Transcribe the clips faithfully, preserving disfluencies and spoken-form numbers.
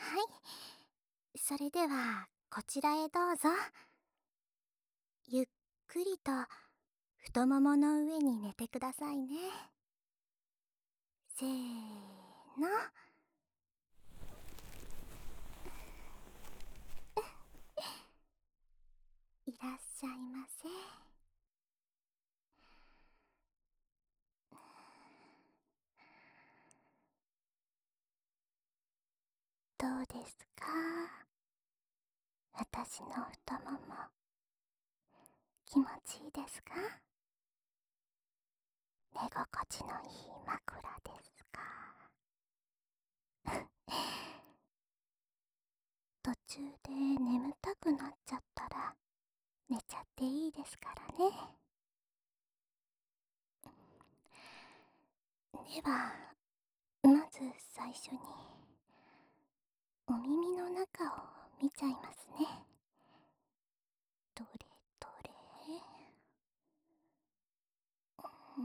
い。それでは、こちらへどうぞ。ゆっくりと太ももの上に寝てくださいね。せーの。いらっしゃいませ。どうですか？私の太もも、気持ちいいですか？寝心地のいい枕ですか？途中で眠たくなっちゃったら寝ちゃっていいですからね。では、まず最初にお耳の中を見ちゃいますね。どれどれ。うん、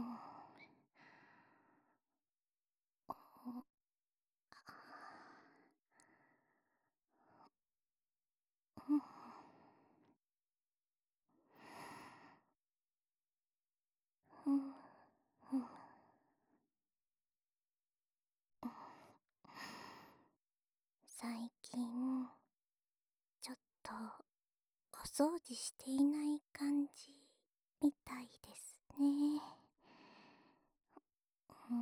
うん、うん、うん。最近ちょっとお掃除していない感じみたいですね。うん、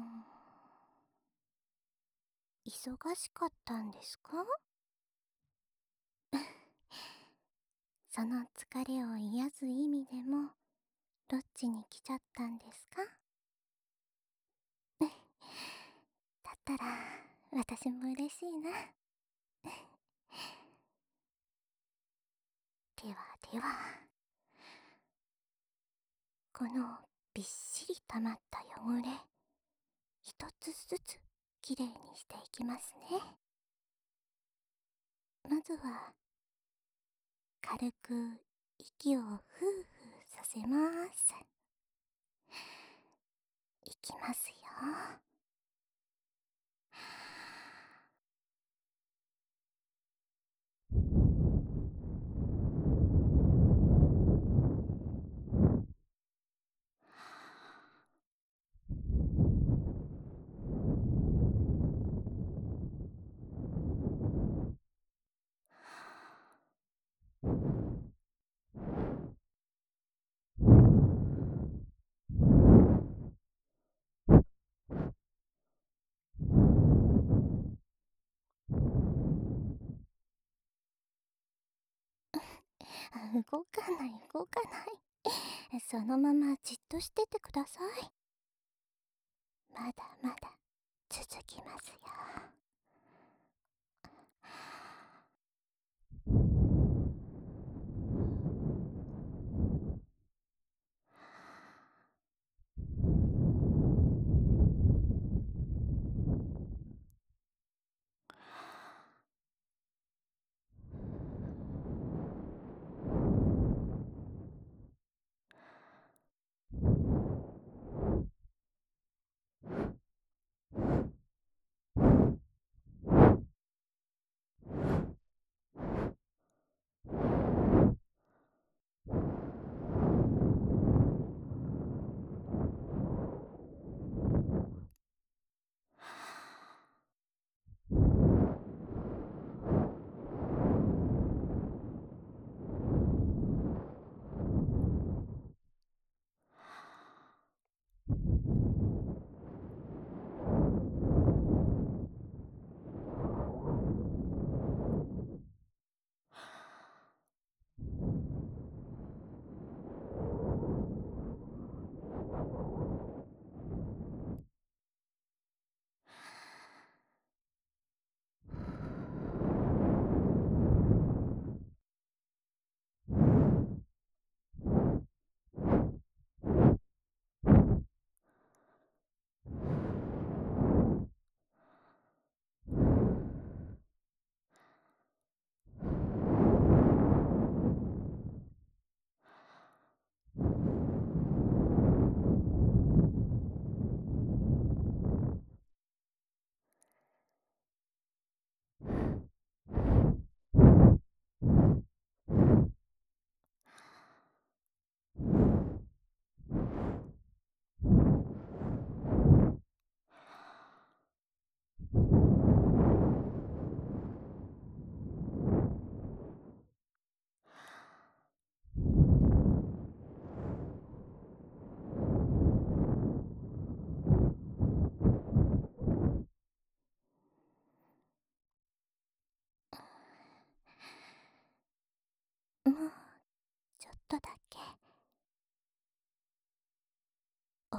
忙しかったんですか？その疲れを癒す意味でもロッジに来ちゃったんですか？だったら私も嬉しいな。ではでは、このびっしり溜まった汚れ、一つずつきれいにしていきますね。まずは軽く息をふうふうさせます。いきますよ。動かない動かない。そのままじっとしててください。まだまだ続きますよ。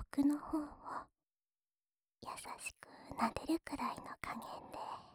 奥の方を優しく撫でるくらいの加減で。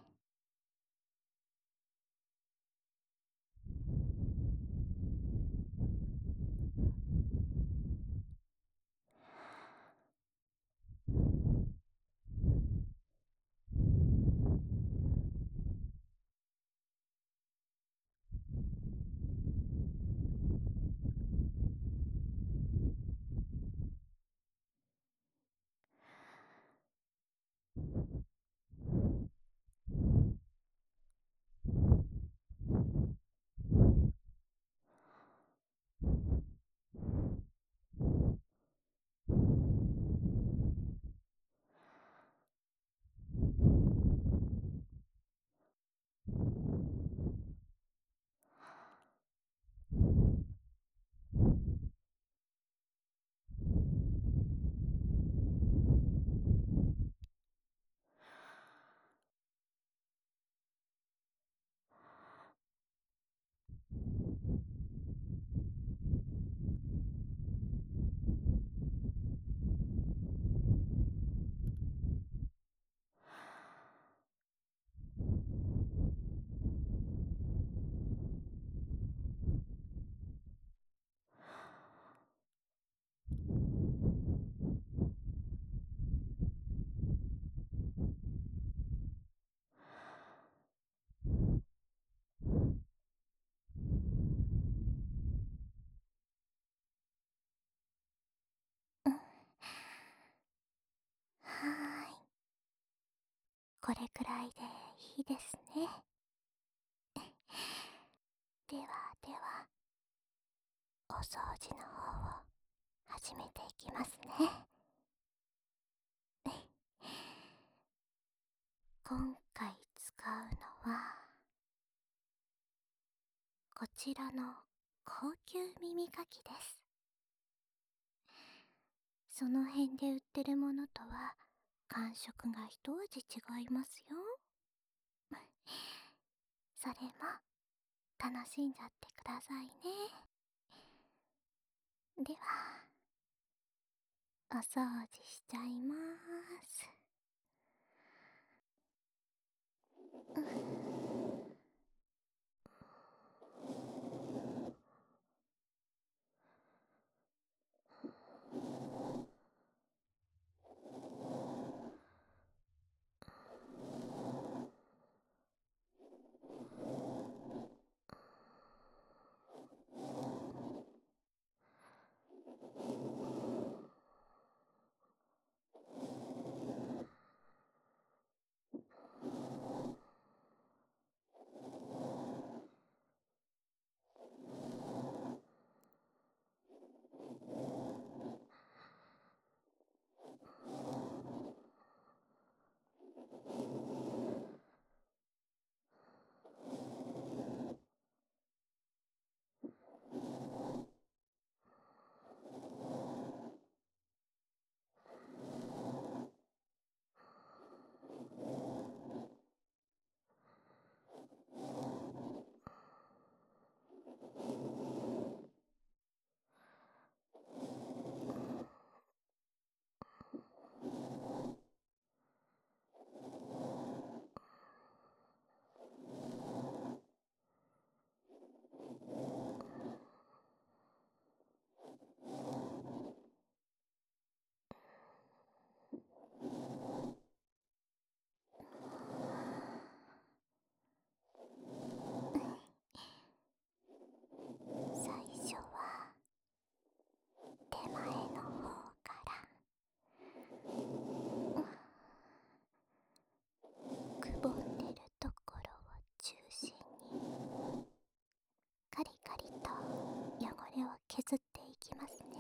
うん、はーい。これくらいでいいですね。ではでは、お掃除の方を始めていきますね。今回使うのは、こちらの高級耳かきです。その辺で売ってるものとは感触が一味違いますよ。それも楽しんじゃってくださいね。では、お掃除しちゃいまーす。うん。最初は手前の方から、くぼんでるところを中心にカリカリと汚れを削っていきますね。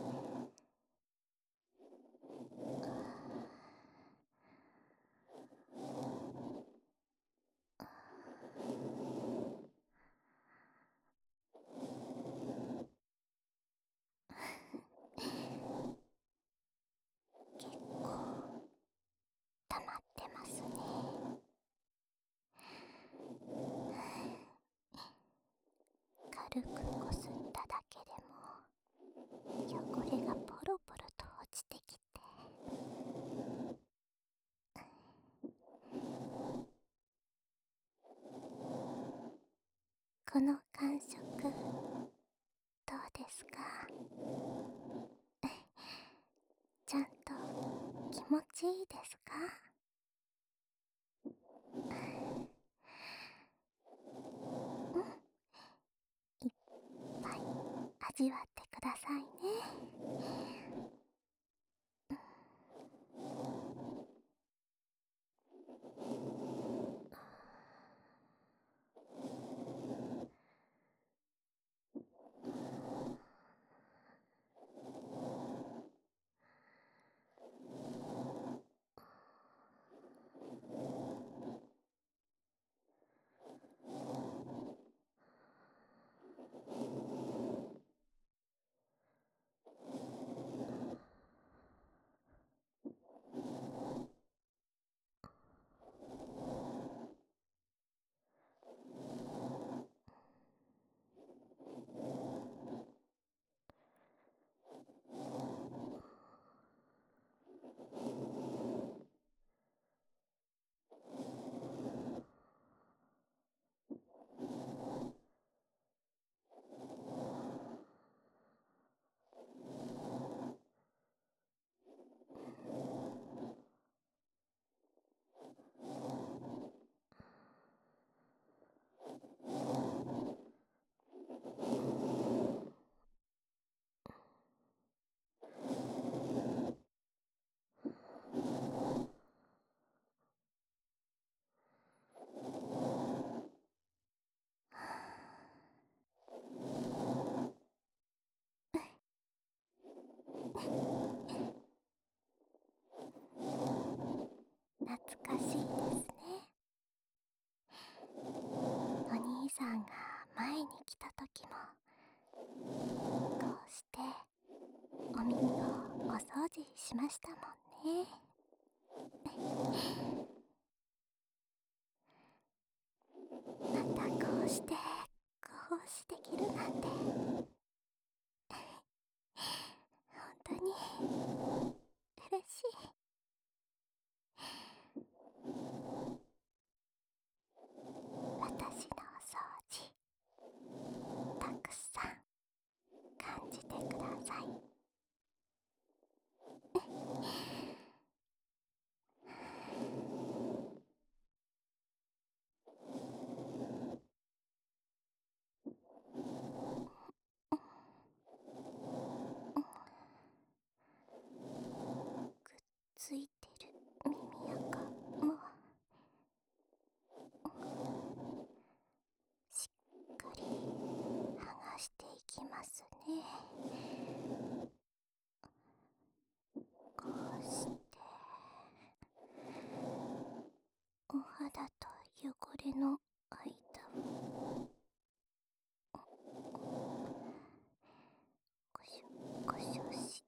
結構溜まってますね。軽くこすっただけでも汚れがポロポロと落ちてきて、 この感触どうですか？ちゃんと気持ちいいですか？うん、いっぱい味わってくださいね。懐かしいですね。お兄さんが前に来た時もこうしてお耳をお掃除しましたもんね。またこうしてこうしてきるなんて本当に嬉しい。私のお掃除たくさん感じてください。くっついてる耳垢もしっかり剥がしていきますね。こうしてお肌と汚れの間をゴシュゴシュして、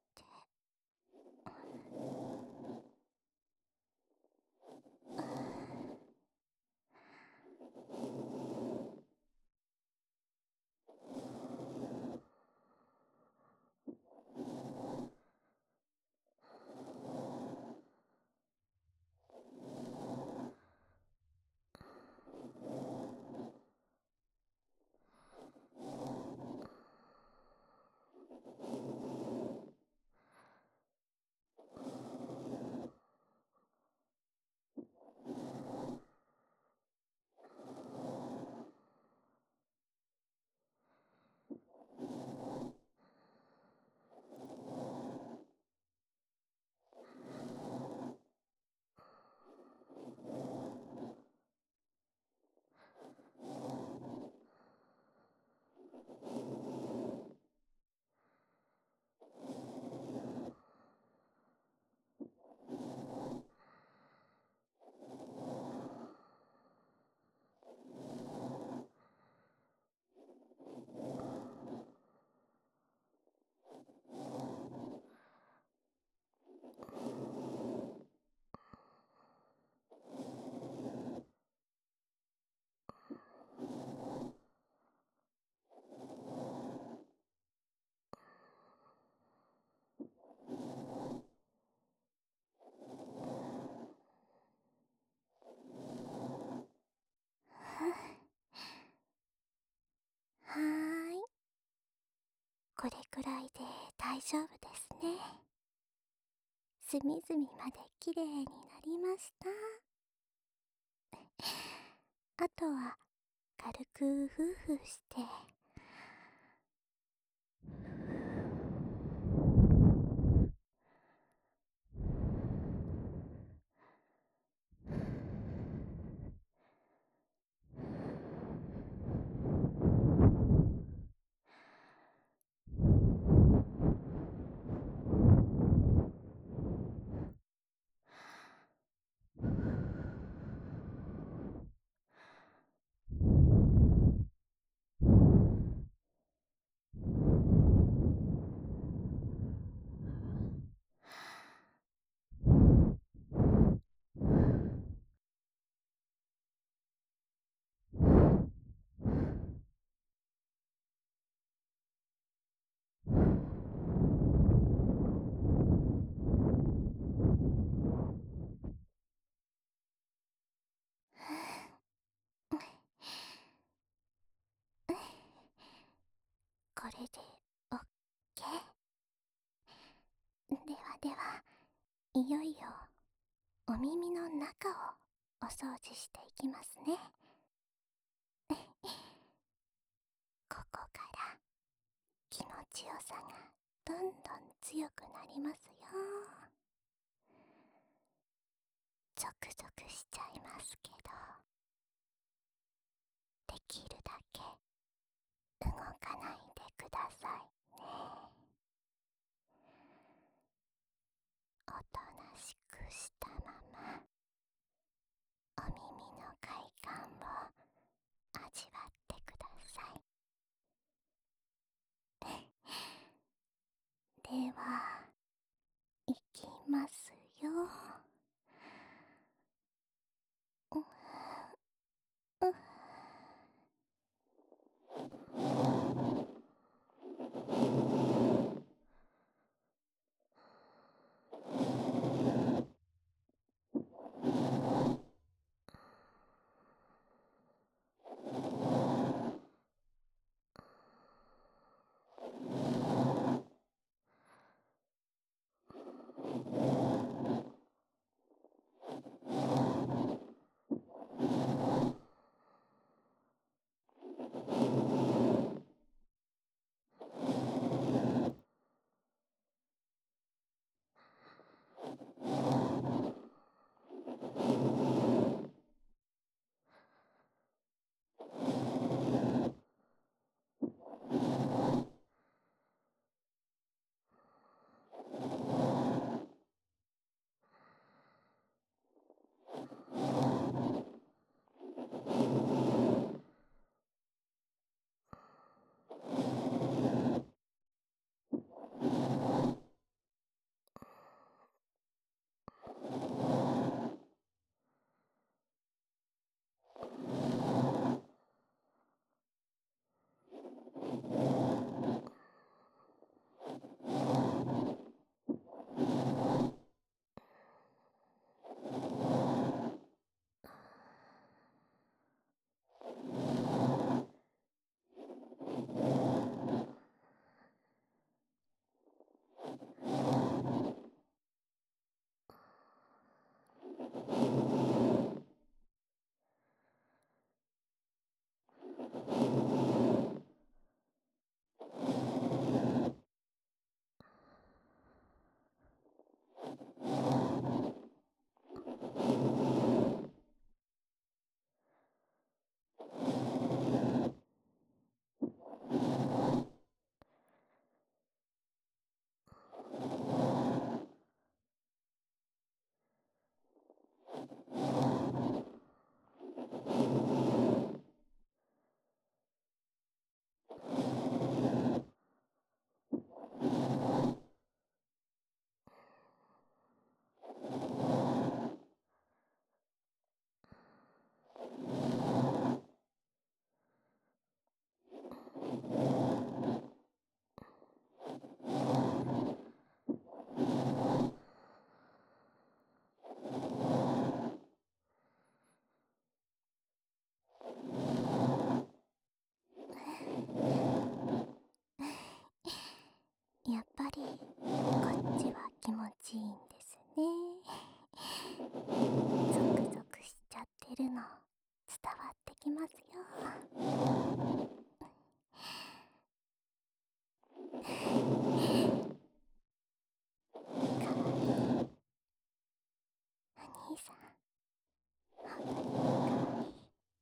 これくらいで大丈夫ですね。隅々まできれいになりました。あとは軽くフーフーして、これでオッケー。ではでは、いよいよお耳の中をお掃除していきますね。ここから気持ちよさがどんどん強くなりますよ。ゾクゾクしちゃいますけど、できるだけ動かないでくださいね。おとなしくしたまま、お耳の快感を味わってください。では、いきますよ。 きますよ。かわいいお兄さん、本当にかわいい。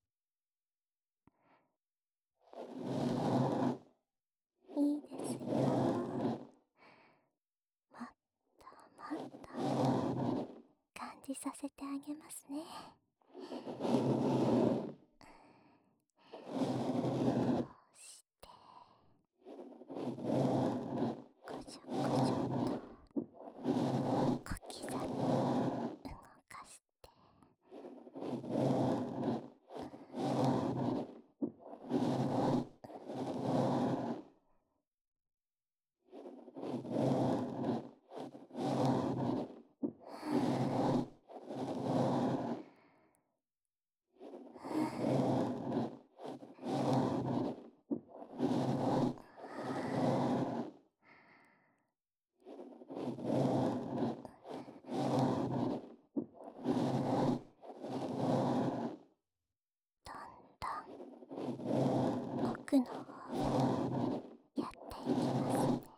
いいですよ。もっともっと感じさせてあげますね。こうしてこしょこしょと小刻みに動かして、どんどん奥の方をやっていきますね。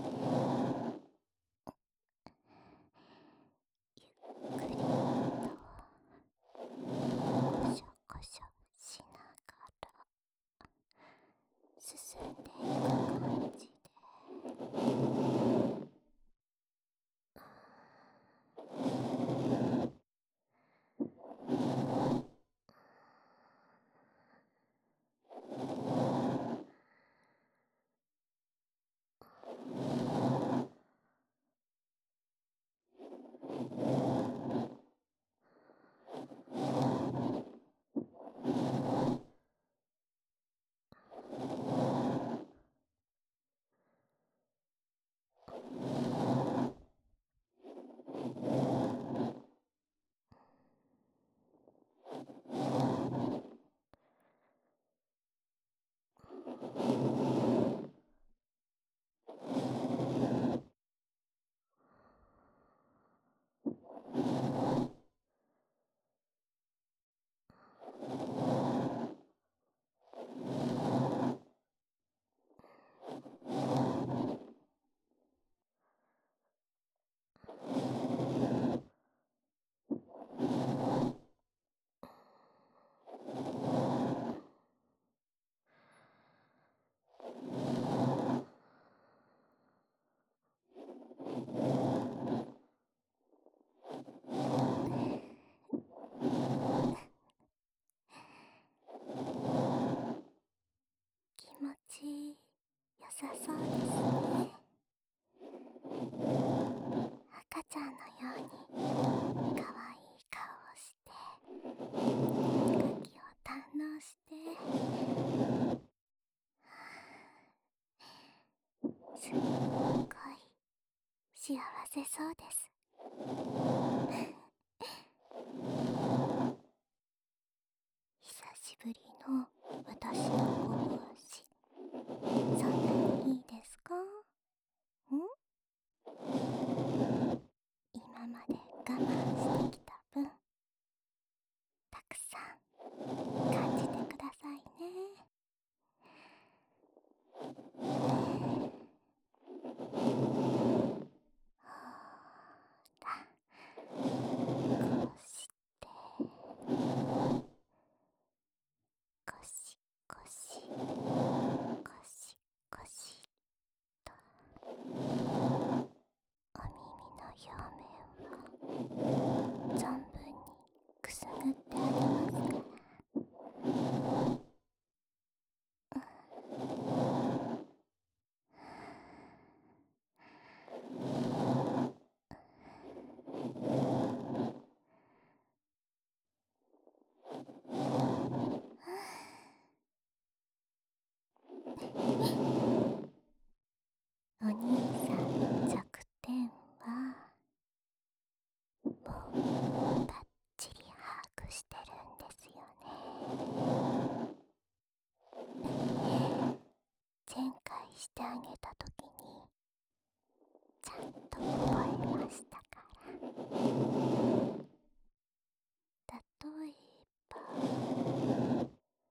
ゆっくりとこしょこしょしながら進んでいく感じで、気持ちよさそうですね。赤ちゃんのようにかわいい顔をして耳かきを堪能して、すっごい幸せそうです。久しぶりの私のご奉仕、そんなにいいですか？ん？今まで我慢してきた分、たくさん感じてくださいね。ほら、こうしてゴシゴシゴシゴシとお耳の表面を存分にくすぐってあげますから。お兄さんの弱点はもうバッチリ把握してるんですよね。前回してあげた時にちゃんと覚えましたから。例えば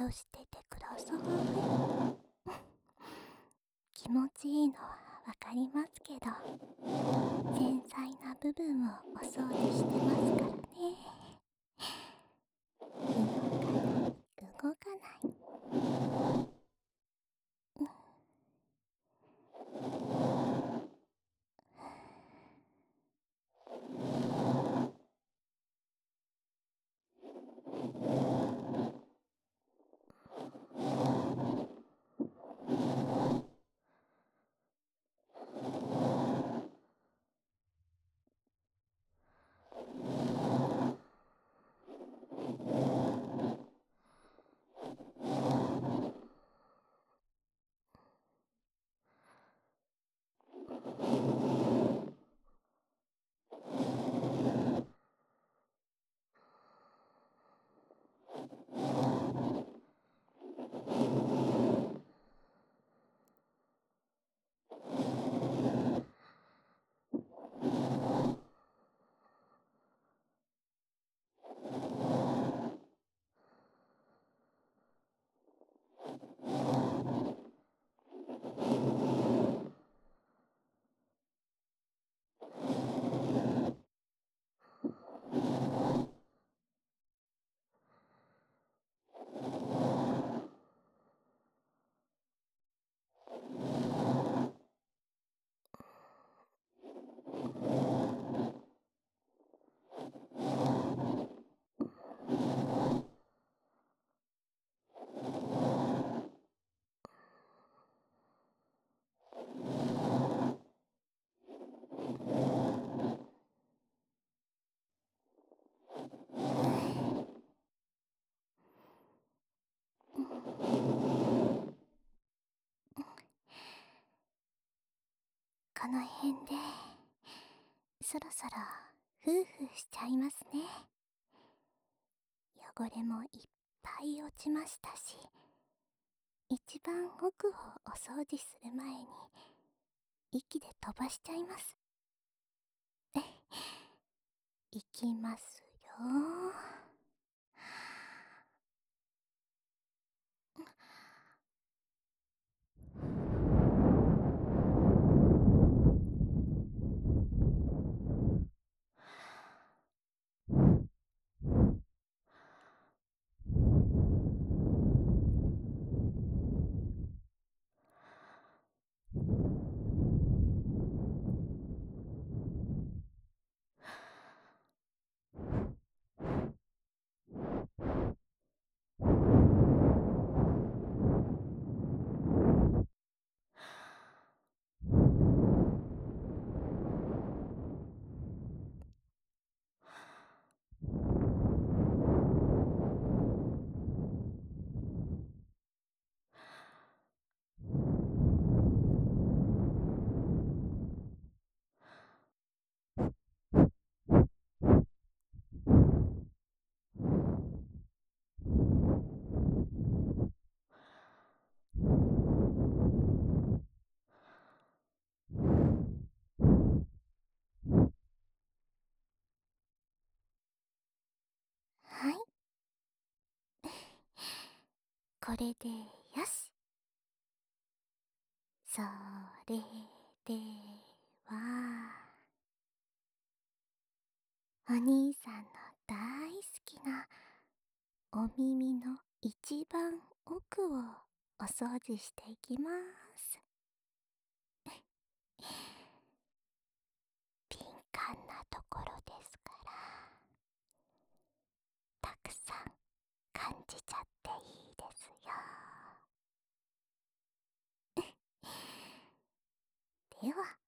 としててください。気持ちいいのはわかりますけど、繊細な部分をお掃除してますからね。動かない動かない。この辺でそろそろフーフーしちゃいますね。汚れもいっぱい落ちましたし、一番奥をお掃除する前に息で飛ばしちゃいます。いきますよ。はい、これでよし。それでは、お兄さんの大好きなお耳の一番奥をお掃除していきます。敏感なところですから、たくさん感じちゃっていいですよ。では、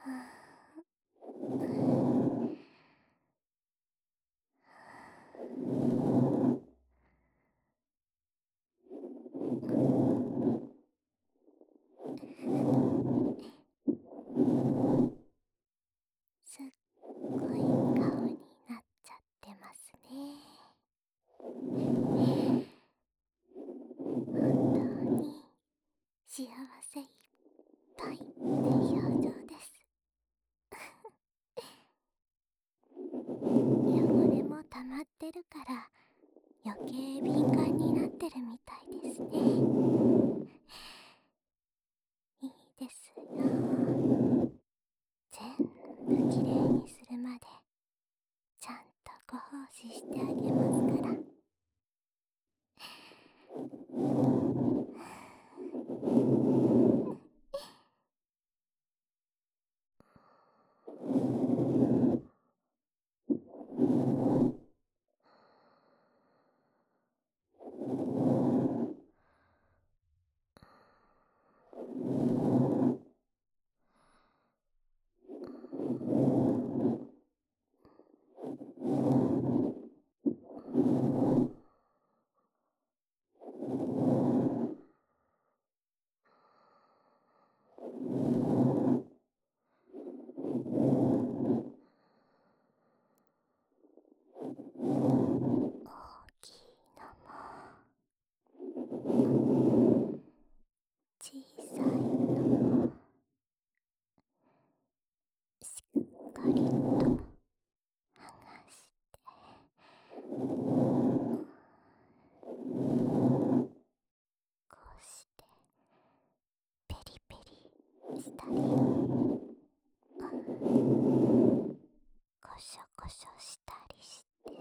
すっごい顔になっちゃってますね。本当に幸せいっぱいって表情です。汚れも溜まってるから余計敏感になってるみたいですね。いいですよ。全部きれいにするまでちゃんとご奉仕してあげますから。大きいのも小さいのもしっかりと剥がしてこうしてペリペリしたりコショコショしたりして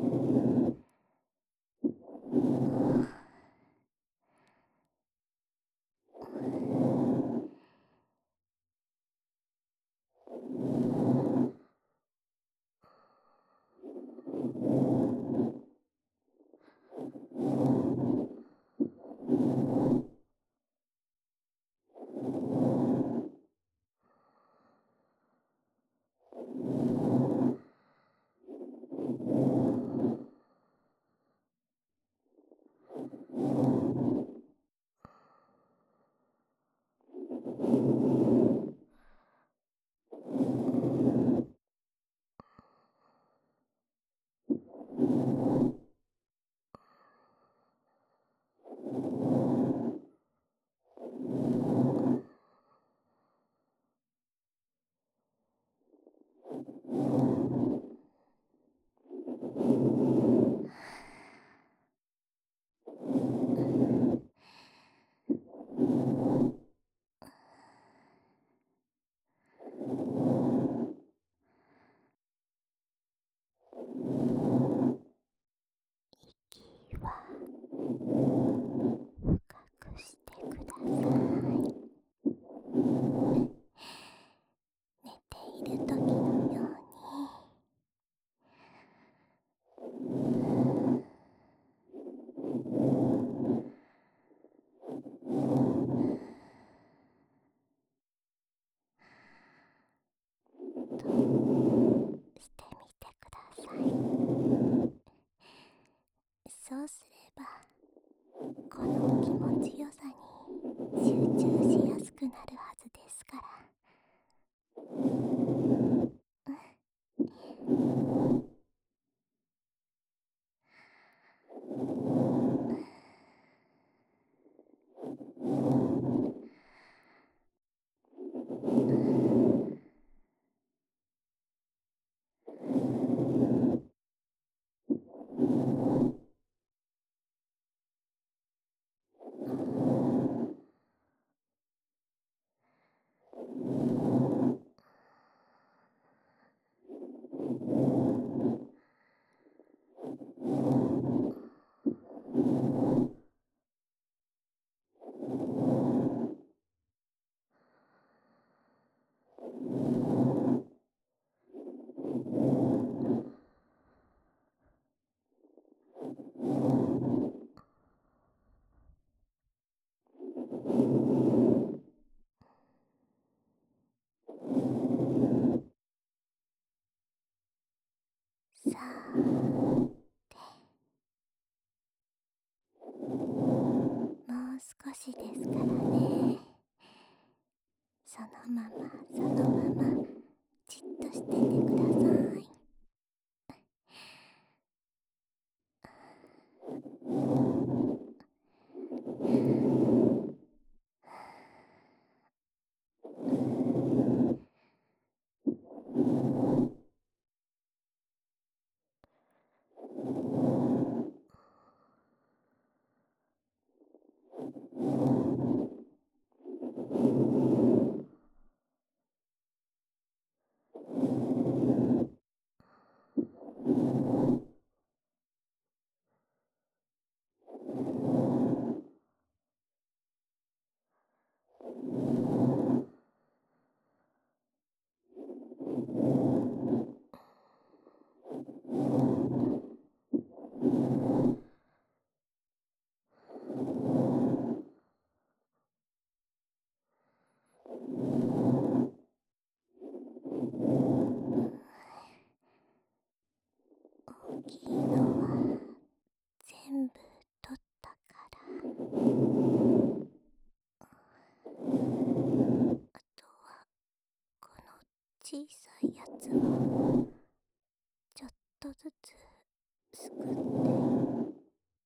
息は深くしてください。寝ている時のようにとしてみてください。そうすればこの気持ちよさに集中しやすくなるはずですから。 もう少しですからね。そのままそのままじっとしててください。大きいのは全部取ったから、あとはこの小さいやつをちょっとずつすくっていって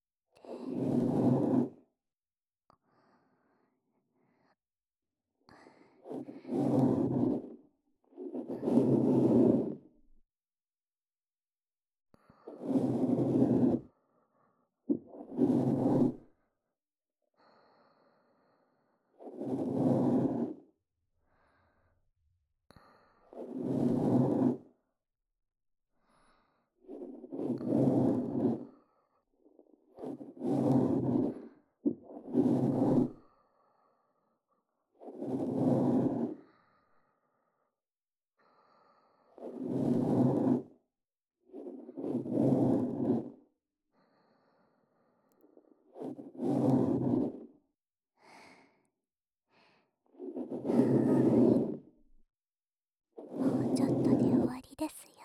もうちょっとで終わりですよ。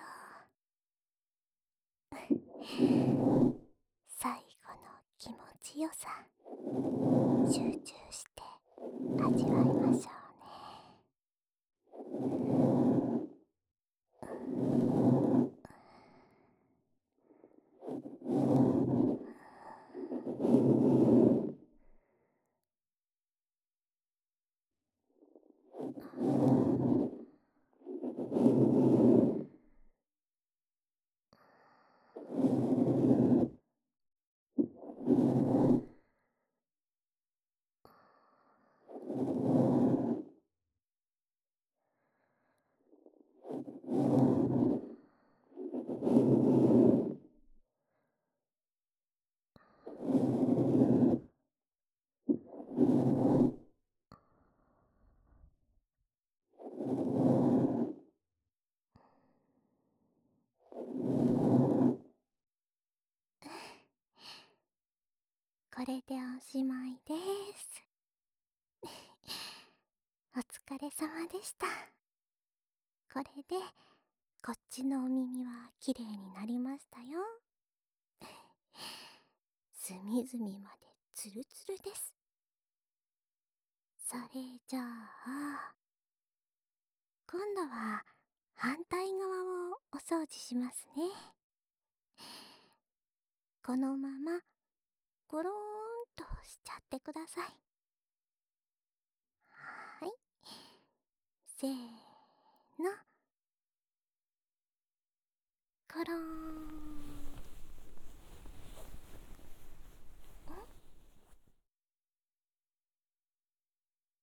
最後の気持ちよさ、集中して味わいましょう。これでおしまいです。お疲れ様でした。これでこっちのお耳はきれいになりましたよ。隅々までツルツルです。それじゃあ今度は反対側をお掃除しますね。このままゴローンとしちゃってください。はい、せーの、ゴローン。